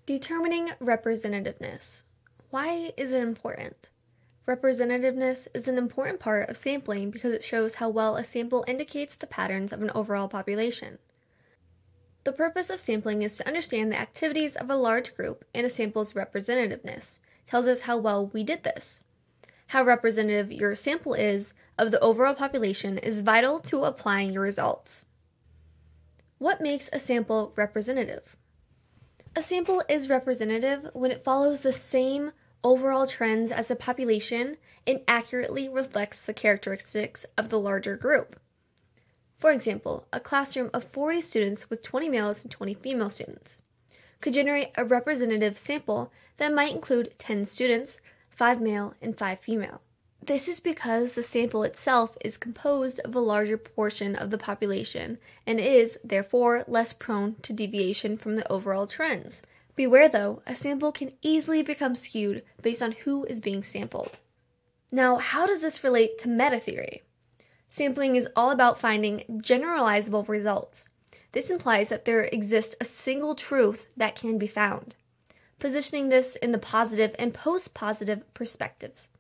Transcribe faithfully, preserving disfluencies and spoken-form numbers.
Determining representativeness. Why is it important? Representativeness is an important part of sampling because it shows how well a sample indicates the patterns of an overall population. The purpose of sampling is to understand the activities of a large group, and a sample's representativeness tells us how well we did this. How representative your sample is of the overall population is vital to applying your results. What makes a sample representative? A sample is representative when it follows the same overall trends as the population and accurately reflects the characteristics of the larger group. For example, a classroom of forty students with twenty males and twenty female students could generate a representative sample that might include ten students, five male and five female. This is because the sample itself is composed of a larger portion of the population and is, therefore, less prone to deviation from the overall trends. Beware though, a sample can easily become skewed based on who is being sampled. Now, how does this relate to meta-theory? Sampling is all about finding generalizable results. This implies that there exists a single truth that can be found, positioning this in the positive and post-positive perspectives.